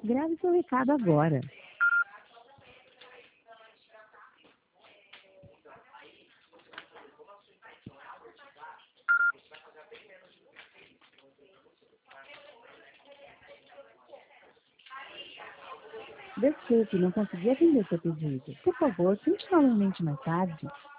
Grave seu recado agora. Desculpe, não consegui atender seu pedido. Por favor, tente novamente mais tarde.